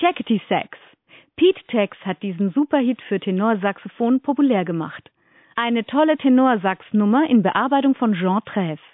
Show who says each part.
Speaker 1: Checkity Sax. Pete Tex hat diesen Superhit für Tenorsaxophon populär gemacht. Eine tolle Tenorsax-Nummer in Bearbeitung von Jean Treves.